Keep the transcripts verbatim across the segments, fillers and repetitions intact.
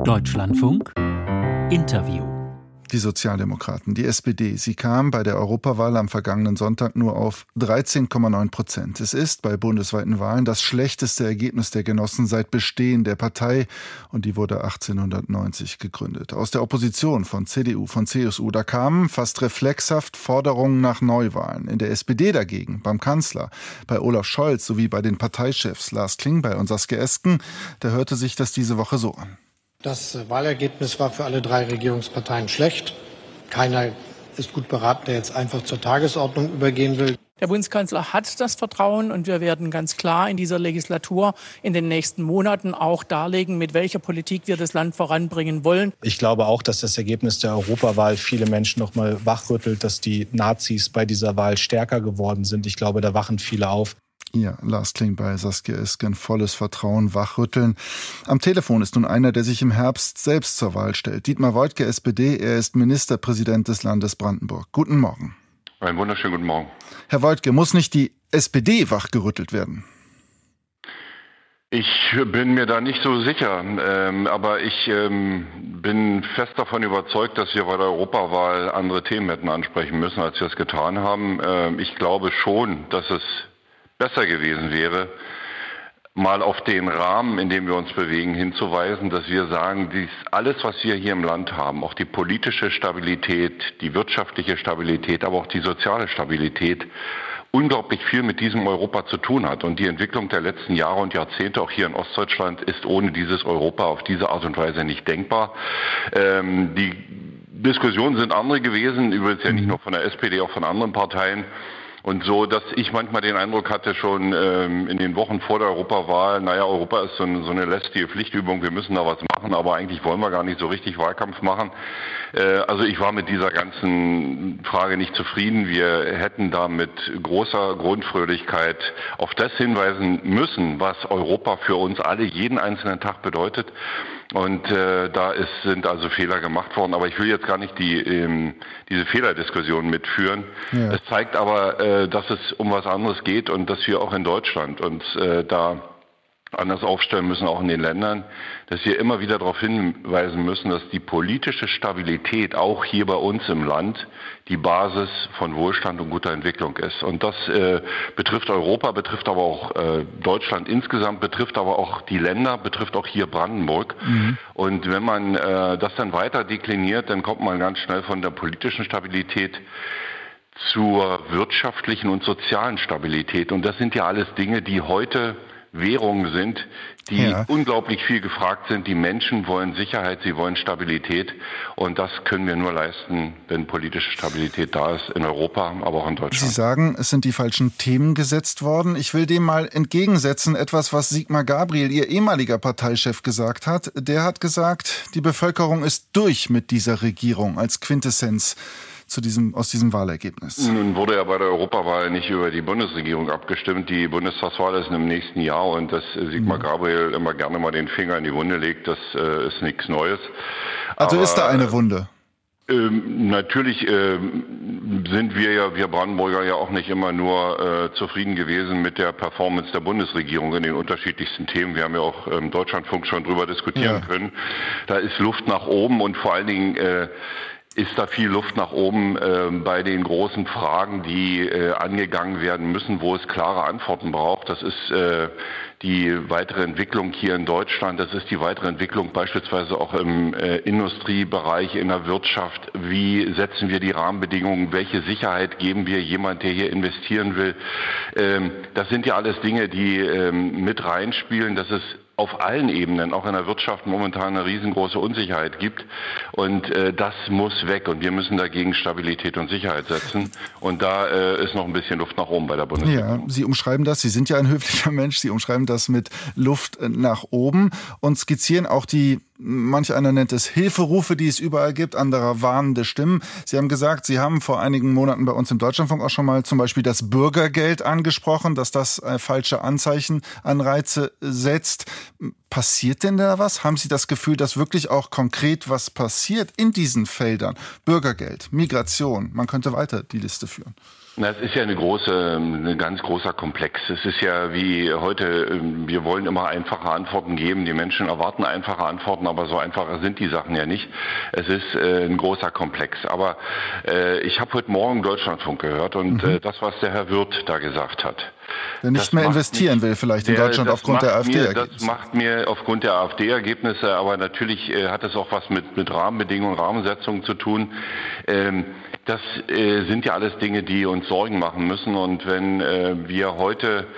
Deutschlandfunk Interview. Die Sozialdemokraten, die S P D, sie kam bei der Europawahl am vergangenen Sonntag nur auf dreizehn Komma neun Prozent. Es ist bei bundesweiten Wahlen das schlechteste Ergebnis der Genossen seit Bestehen der Partei, und die wurde achtzehnhundertneunzig gegründet. Aus der Opposition von C D U, von C S U, da kamen fast reflexhaft Forderungen nach Neuwahlen. In der S P D dagegen, beim Kanzler, bei Olaf Scholz sowie bei den Parteichefs Lars Klingbeil und Saskia Esken, da hörte sich das diese Woche so an. Das Wahlergebnis war für alle drei Regierungsparteien schlecht. Keiner ist gut beraten, der jetzt einfach zur Tagesordnung übergehen will. Der Bundeskanzler hat das Vertrauen, und wir werden ganz klar in dieser Legislatur in den nächsten Monaten auch darlegen, mit welcher Politik wir das Land voranbringen wollen. Ich glaube auch, dass das Ergebnis der Europawahl viele Menschen noch mal wachrüttelt, dass die Nazis bei dieser Wahl stärker geworden sind. Ich glaube, da wachen viele auf. Ja, Lars Klingbeil, Saskia Esken, volles Vertrauen wachrütteln. Am Telefon ist nun einer, der sich im Herbst selbst zur Wahl stellt. Dietmar Woidke, S P D, er ist Ministerpräsident des Landes Brandenburg. Guten Morgen. Einen wunderschönen guten Morgen. Herr Woidke, muss nicht die S P D wachgerüttelt werden? Ich bin mir da nicht so sicher, ähm, aber ich ähm, bin fest davon überzeugt, dass wir bei der Europawahl andere Themen hätten ansprechen müssen, als wir es getan haben. Ähm, ich glaube schon, dass es besser gewesen wäre, mal auf den Rahmen, in dem wir uns bewegen, hinzuweisen, dass wir sagen, dies alles, was wir hier im Land haben, auch die politische Stabilität, die wirtschaftliche Stabilität, aber auch die soziale Stabilität, unglaublich viel mit diesem Europa zu tun hat. Und die Entwicklung der letzten Jahre und Jahrzehnte, auch hier in Ostdeutschland, ist ohne dieses Europa auf diese Art und Weise nicht denkbar. Ähm, die Diskussionen sind andere gewesen, übrigens ja nicht nur von der S P D, auch von anderen Parteien. Und so, dass ich manchmal den Eindruck hatte, schon ähm, in den Wochen vor der Europawahl, naja, Europa ist so, ein, so eine lästige Pflichtübung, wir müssen da was machen, aber eigentlich wollen wir gar nicht so richtig Wahlkampf machen. Äh, also ich war mit dieser ganzen Frage nicht zufrieden. Wir hätten da mit großer Grundfröhlichkeit auf das hinweisen müssen, was Europa für uns alle jeden einzelnen Tag bedeutet. Und äh, da ist, sind also Fehler gemacht worden. Aber ich will jetzt gar nicht die ähm, diese Fehlerdiskussion mitführen. Ja. Es zeigt aber, äh, dass es um was anderes geht und dass wir auch in Deutschland uns äh, da anders aufstellen müssen, auch in den Ländern, dass wir immer wieder darauf hinweisen müssen, dass die politische Stabilität auch hier bei uns im Land die Basis von Wohlstand und guter Entwicklung ist. Und das äh, betrifft Europa, betrifft aber auch äh, Deutschland insgesamt, betrifft aber auch die Länder, betrifft auch hier Brandenburg. Mhm. Und wenn man äh, das dann weiter dekliniert, dann kommt man ganz schnell von der politischen Stabilität zur wirtschaftlichen und sozialen Stabilität. Und das sind ja alles Dinge, die heute Währungen sind, die ja. unglaublich viel gefragt sind. Die Menschen wollen Sicherheit, sie wollen Stabilität, und das können wir nur leisten, wenn politische Stabilität da ist in Europa, aber auch in Deutschland. Sie sagen, es sind die falschen Themen gesetzt worden. Ich will dem mal entgegensetzen, etwas, was Sigmar Gabriel, Ihr ehemaliger Parteichef, gesagt hat. Der hat gesagt, die Bevölkerung ist durch mit dieser Regierung als Quintessenz zu diesem, aus diesem Wahlergebnis. Nun wurde ja bei der Europawahl nicht über die Bundesregierung abgestimmt. Die Bundestagswahl ist im nächsten Jahr, und dass Sigmar Gabriel immer gerne mal den Finger in die Wunde legt, das äh, ist nichts Neues. Also Aber, ist da eine äh, Wunde? Ähm, natürlich ähm, sind wir ja, wir Brandenburger ja auch nicht immer nur äh, zufrieden gewesen mit der Performance der Bundesregierung in den unterschiedlichsten Themen. Wir haben ja auch im Deutschlandfunk schon drüber diskutieren ja. können. Da ist Luft nach oben, und vor allen Dingen äh, ist da viel Luft nach oben äh, bei den großen Fragen, die äh, angegangen werden müssen, wo es klare Antworten braucht. Das ist äh, die weitere Entwicklung hier in Deutschland. Das ist die weitere Entwicklung beispielsweise auch im äh, Industriebereich, in der Wirtschaft. Wie setzen wir die Rahmenbedingungen? Welche Sicherheit geben wir jemand, der hier investieren will? Ähm, das sind ja alles Dinge, die ähm, mit reinspielen. Das ist auf allen Ebenen, auch in der Wirtschaft, momentan eine riesengroße Unsicherheit gibt. Und äh, das muss weg. Und wir müssen dagegen Stabilität und Sicherheit setzen. Und da äh, ist noch ein bisschen Luft nach oben bei der Bundesregierung. Ja, Sie umschreiben das. Sie sind ja ein höflicher Mensch. Sie umschreiben das mit Luft nach oben und skizzieren auch die, manch einer nennt es Hilferufe, die es überall gibt, anderer warnende Stimmen. Sie haben gesagt, Sie haben vor einigen Monaten bei uns im Deutschlandfunk auch schon mal zum Beispiel das Bürgergeld angesprochen, dass das äh, falsche Anzeichen, Anreize setzt. Passiert denn da was? Haben Sie das Gefühl, dass wirklich auch konkret was passiert in diesen Feldern? Bürgergeld, Migration, man könnte weiter die Liste führen. Na, es ist ja eine große, ein ganz großer Komplex. Es ist ja wie heute, wir wollen immer einfache Antworten geben. Die Menschen erwarten einfache Antworten, aber so einfacher sind die Sachen ja nicht. Es ist äh, ein großer Komplex. Aber äh, ich habe heute Morgen Deutschlandfunk gehört und mhm. äh, das, was der Herr Wirth da gesagt hat. Der nicht mehr investieren mich, will vielleicht in der, Deutschland aufgrund der AfD-Ergebnisse. Das macht mir aufgrund der AfD-Ergebnisse, aber natürlich äh, hat es auch was mit, mit Rahmenbedingungen, Rahmensetzungen zu tun. Ähm, das äh, sind ja alles Dinge, die uns Sorgen machen müssen. Und wenn äh, wir heute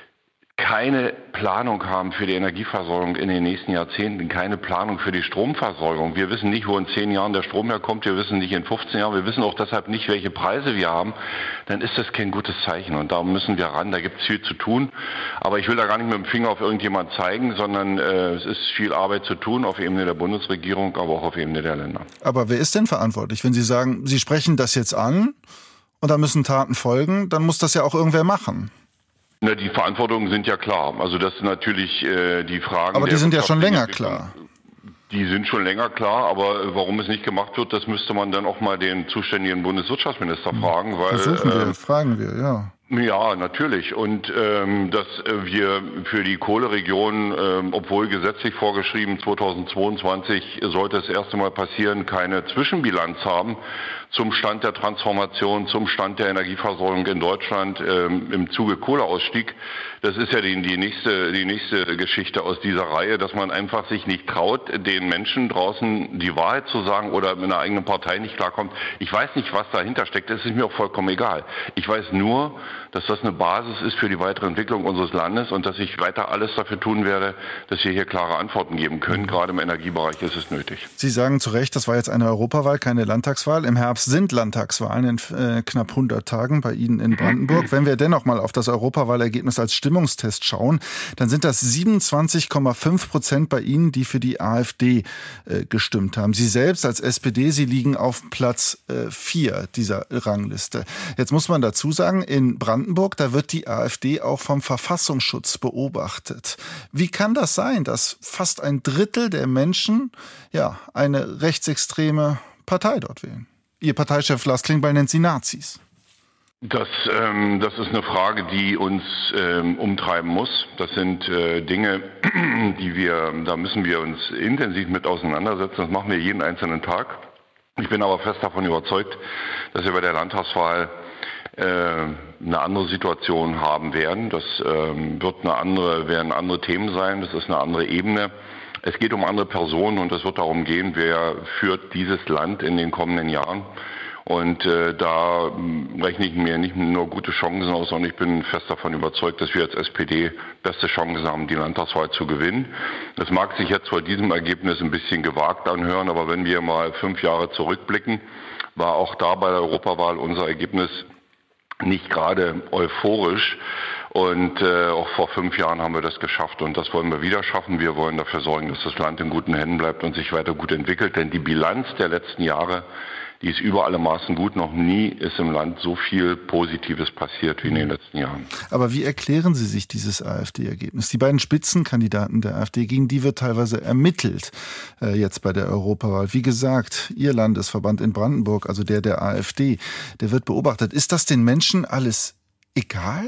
keine Planung haben für die Energieversorgung in den nächsten Jahrzehnten, keine Planung für die Stromversorgung. Wir wissen nicht, wo in zehn Jahren der Strom herkommt, wir wissen nicht in fünfzehn Jahren, wir wissen auch deshalb nicht, welche Preise wir haben, dann ist das kein gutes Zeichen und da müssen wir ran, da gibt es viel zu tun. Aber ich will da gar nicht mit dem Finger auf irgendjemand zeigen, sondern äh, es ist viel Arbeit zu tun auf Ebene der Bundesregierung, aber auch auf Ebene der Länder. Aber wer ist denn verantwortlich, wenn Sie sagen, Sie sprechen das jetzt an und da müssen Taten folgen, dann muss das ja auch irgendwer machen. Na, die Verantwortungen sind ja klar. Also das sind natürlich äh, die Fragen. Aber die sind ja schon länger klar. Die sind schon länger klar, aber warum es nicht gemacht wird, das müsste man dann auch mal den zuständigen Bundeswirtschaftsminister fragen. Weil, Versuchen wir, äh, fragen wir, ja. Ja, natürlich. Und ähm, dass äh, wir für die Kohleregion, ähm, obwohl gesetzlich vorgeschrieben, zweitausendzweiundzwanzig sollte es erst einmal passieren, keine Zwischenbilanz haben zum Stand der Transformation, zum Stand der Energieversorgung in Deutschland ähm, im Zuge Kohleausstieg. Das ist ja die, die nächste, die nächste Geschichte aus dieser Reihe, dass man einfach sich nicht traut, den Menschen draußen die Wahrheit zu sagen oder mit einer eigenen Partei nicht klarkommt. Ich weiß nicht, was dahinter steckt. Das ist mir auch vollkommen egal. Ich weiß nur, dass das eine Basis ist für die weitere Entwicklung unseres Landes und dass ich weiter alles dafür tun werde, dass wir hier klare Antworten geben können. Gerade im Energiebereich ist es nötig. Sie sagen zu Recht, das war jetzt eine Europawahl, keine Landtagswahl. Im Herbst sind Landtagswahlen in äh, knapp hundert Tagen bei Ihnen in Brandenburg. Wenn wir dennoch mal auf das Europawahlergebnis als Stimmungstest schauen, dann sind das siebenundzwanzig Komma fünf Prozent bei Ihnen, die für die AfD äh, gestimmt haben. Sie selbst als S P D, Sie liegen auf Platz äh, vier dieser Rangliste. Jetzt muss man dazu sagen, in Brandenburg, da wird die AfD auch vom Verfassungsschutz beobachtet. Wie kann das sein, dass fast ein Drittel der Menschen ja eine rechtsextreme Partei dort wählen? Ihr Parteichef Lars Klingbeil nennt sie Nazis. Das, ähm, das ist eine Frage, die uns ähm, umtreiben muss. Das sind äh, Dinge, die wir, da müssen wir uns intensiv mit auseinandersetzen. Das machen wir jeden einzelnen Tag. Ich bin aber fest davon überzeugt, dass wir bei der Landtagswahl äh, eine andere Situation haben werden. Das ähm, wird eine andere, werden andere Themen sein. Das ist eine andere Ebene. Es geht um andere Personen und es wird darum gehen, wer führt dieses Land in den kommenden Jahren. Und äh, da rechne ich mir nicht nur gute Chancen aus, sondern ich bin fest davon überzeugt, dass wir als S P D beste Chancen haben, die Landtagswahl zu gewinnen. Das mag sich jetzt vor diesem Ergebnis ein bisschen gewagt anhören, aber wenn wir mal fünf Jahre zurückblicken, war auch da bei der Europawahl unser Ergebnis nicht gerade euphorisch. Und äh, auch vor fünf Jahren haben wir das geschafft und das wollen wir wieder schaffen. Wir wollen dafür sorgen, dass das Land in guten Händen bleibt und sich weiter gut entwickelt. Denn die Bilanz der letzten Jahre, die ist über alle Maßen gut. Noch nie ist im Land so viel Positives passiert wie in den letzten Jahren. Aber wie erklären Sie sich dieses AfD-Ergebnis? Die beiden Spitzenkandidaten der AfD, gegen die wird teilweise ermittelt äh, jetzt bei der Europawahl. Wie gesagt, Ihr Landesverband in Brandenburg, also der der AfD, der wird beobachtet. Ist das den Menschen alles egal?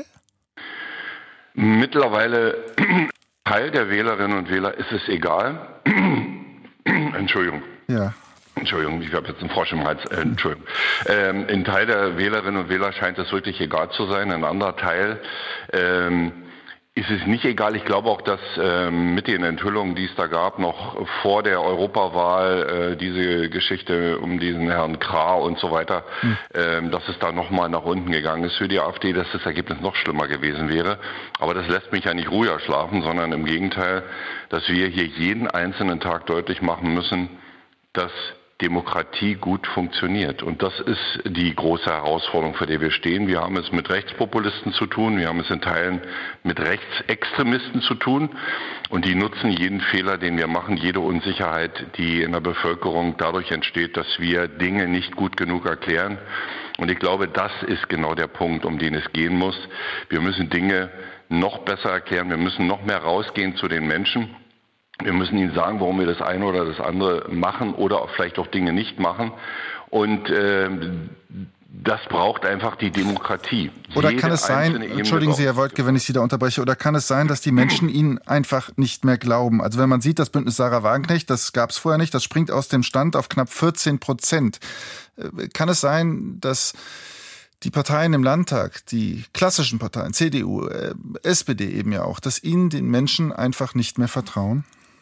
Mittlerweile Teil der Wählerinnen und Wähler ist es egal. Entschuldigung. Ja. Entschuldigung, ich habe jetzt einen Frosch im Hals. Äh, Entschuldigung. Ähm, ein Teil der Wählerinnen und Wähler scheint es wirklich egal zu sein. Ein anderer Teil ähm, ist es nicht egal. Ich glaube auch, dass ähm, mit den Enthüllungen, die es da gab, noch vor der Europawahl, äh, diese Geschichte um diesen Herrn Krah und so weiter, mhm. ähm, dass es da nochmal nach unten gegangen ist für die AfD, dass das Ergebnis noch schlimmer gewesen wäre. Aber das lässt mich ja nicht ruhiger schlafen, sondern im Gegenteil, dass wir hier jeden einzelnen Tag deutlich machen müssen, dass Demokratie gut funktioniert. Und das ist die große Herausforderung, vor der wir stehen. Wir haben es mit Rechtspopulisten zu tun, wir haben es in Teilen mit Rechtsextremisten zu tun. Und die nutzen jeden Fehler, den wir machen, jede Unsicherheit, die in der Bevölkerung dadurch entsteht, dass wir Dinge nicht gut genug erklären. Und ich glaube, das ist genau der Punkt, um den es gehen muss. Wir müssen Dinge noch besser erklären, wir müssen noch mehr rausgehen zu den Menschen. Wir müssen ihnen sagen, warum wir das eine oder das andere machen oder auch vielleicht auch Dinge nicht machen. Und äh, Das braucht einfach die Demokratie. Oder Jede kann es sein, entschuldigen Sie, Herr Woidke, wenn ich Sie da unterbreche, oder kann es sein, dass die Menschen Ihnen einfach nicht mehr glauben? Also wenn man sieht, das Bündnis Sarah Wagenknecht, das gab es vorher nicht, das springt aus dem Stand auf knapp vierzehn Prozent. Kann es sein, dass die Parteien im Landtag, die klassischen Parteien, C D U, S P D eben ja auch, dass ihnen den Menschen einfach nicht mehr vertrauen?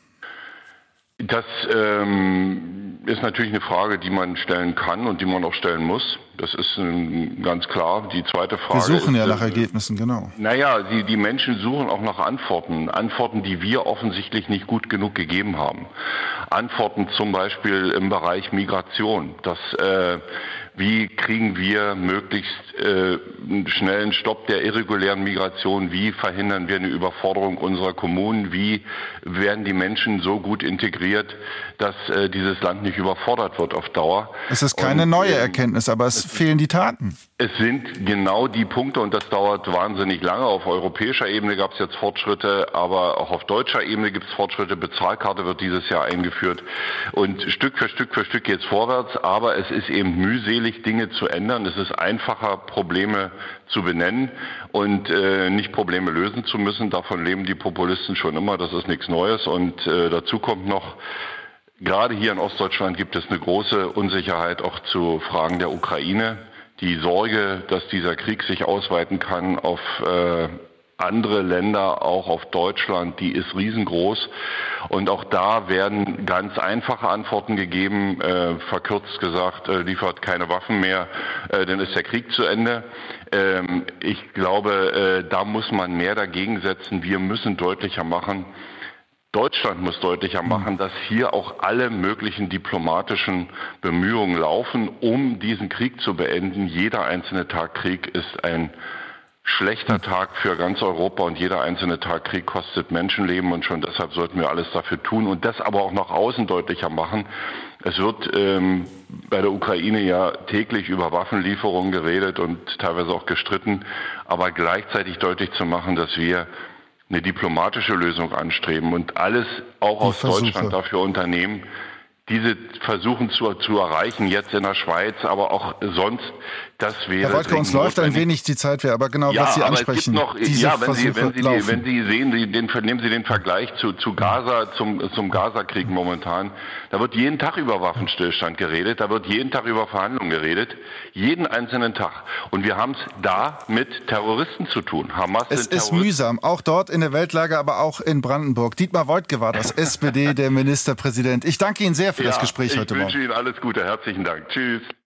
Das ähm, ist natürlich eine Frage, die man stellen kann und die man auch stellen muss. Das ist ähm, ganz klar. Die zweite Frage Wir suchen ist, ja nach Ergebnissen, genau. Naja, die, die Menschen suchen auch nach Antworten. Antworten, die wir offensichtlich nicht gut genug gegeben haben. Antworten zum Beispiel im Bereich Migration. Das, äh, wie kriegen wir möglichst äh, einen schnellen Stopp der irregulären Migration? Wie verhindern wir eine Überforderung unserer Kommunen? Wie werden die Menschen so gut integriert, dass äh, dieses Land nicht überfordert wird auf Dauer? Es ist keine und, neue äh, Erkenntnis, aber es fehlen die Taten. Es sind genau die Punkte, und das dauert wahnsinnig lange. Auf europäischer Ebene gab es jetzt Fortschritte, aber auch auf deutscher Ebene gibt es Fortschritte. Bezahlkarte wird dieses Jahr eingeführt. Und Stück für Stück für Stück geht es vorwärts, aber es ist eben mühselig, Dinge zu ändern. Es ist einfacher, Probleme zu benennen und äh, nicht Probleme lösen zu müssen. Davon leben die Populisten schon immer. Das ist nichts Neues. Und äh, dazu kommt noch, gerade hier in Ostdeutschland gibt es eine große Unsicherheit auch zu Fragen der Ukraine. Die Sorge, dass dieser Krieg sich ausweiten kann auf äh, andere Länder, auch auf Deutschland, die ist riesengroß. Und auch da werden ganz einfache Antworten gegeben. Äh, verkürzt gesagt, äh, liefert keine Waffen mehr, äh, dann ist der Krieg zu Ende. Ähm, ich glaube, äh, da muss man mehr dagegen setzen. Wir müssen deutlicher machen, Deutschland muss deutlicher machen, dass hier auch alle möglichen diplomatischen Bemühungen laufen, um diesen Krieg zu beenden. Jeder einzelne Tag Krieg ist ein schlechter Tag für ganz Europa und jeder einzelne Tag Krieg kostet Menschenleben und schon deshalb sollten wir alles dafür tun und das aber auch nach außen deutlicher machen. Es wird ähm, bei der Ukraine ja täglich über Waffenlieferungen geredet und teilweise auch gestritten, aber gleichzeitig deutlich zu machen, dass wir eine diplomatische Lösung anstreben und alles auch aus Deutschland dafür unternehmen, diese versuchen zu, zu erreichen, jetzt in der Schweiz, aber auch sonst, das wäre... Herr Woidke, uns läuft ein wenig die Zeit, aber genau, ja, was Sie aber ansprechen, es gibt noch, ja, wenn Sie, wenn Sie, die, wenn Sie sehen, den, nehmen Sie den Vergleich zu, zu Gaza, zum, zum Gaza-Krieg momentan, da wird jeden Tag über Waffenstillstand geredet, da wird jeden Tag über Verhandlungen geredet, jeden einzelnen Tag. Und wir haben es da mit Terroristen zu tun. Hamas es ist mühsam, auch dort in der Weltlage, aber auch in Brandenburg. Dietmar Woidke war das, S P D, der Ministerpräsident. Ich danke Ihnen sehr für ja, das Gespräch heute Morgen. Ich wünsche Ihnen alles Gute. Herzlichen Dank. Tschüss.